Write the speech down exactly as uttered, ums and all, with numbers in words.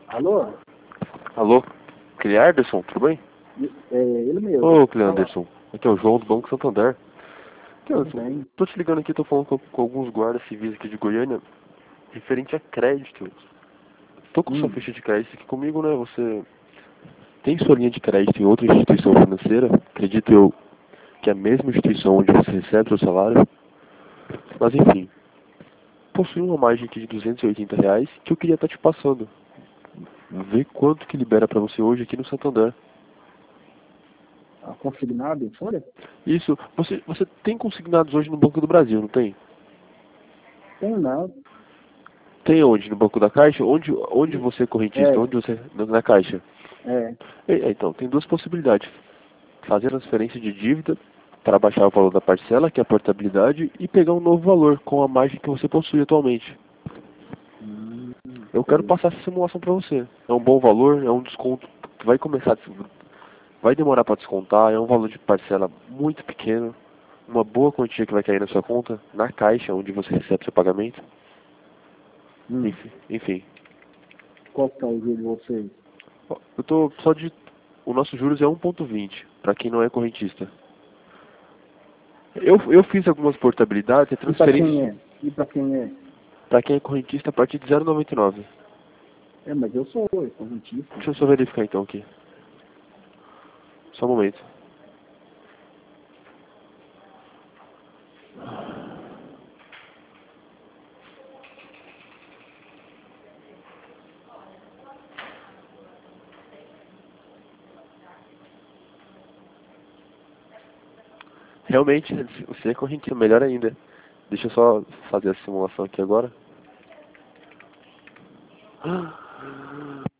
Alô? Alô? Clianderson, tudo bem? É ele mesmo. Ô, Clianderson, aqui é o João do Banco Santander. Tudo Clianderson, bem. tô te ligando aqui, tô falando com, com alguns guardas civis aqui de Goiânia, referente a crédito. Tô com sua Hum. ficha de crédito aqui comigo, né? Você tem sua linha de crédito em outra instituição financeira? Acredito eu que é a mesma instituição onde você recebe seu salário. Mas enfim, possui uma margem aqui de duzentos e oitenta reais que eu queria estar te passando. Ver quanto que libera pra você hoje aqui no Santander. A consignado em folha? Isso, você, você tem consignados hoje no Banco do Brasil, não tem? Tem não. Tem onde? No Banco da Caixa? Onde, onde você é correntista? É, Onde você... Na, na Caixa. é. É, é, então, tem duas possibilidades. Fazer transferência de dívida para baixar o valor da parcela, que é a portabilidade, e pegar um novo valor com a margem que você possui atualmente. Hum, Eu quero sei. passar essa simulação para você. É um bom valor, é um desconto que vai começar, vai demorar para descontar, é um valor de parcela muito pequeno, uma boa quantia que vai cair na sua conta, na Caixa, onde você recebe seu pagamento. Hum. Enfim, enfim. Qual que tá o juro de vocês? Ó, eu tô só de... O nosso juros é um ponto vinte, para quem não é correntista. Eu, eu fiz algumas portabilidades e E pra quem transferências é? E pra quem é? para quem é correntista a partir de zero vírgula noventa e nove. É, mas eu sou eu, correntista. Deixa eu só verificar então aqui. Só um momento. Realmente, você é correntista, melhor ainda. Deixa eu só fazer a simulação aqui agora.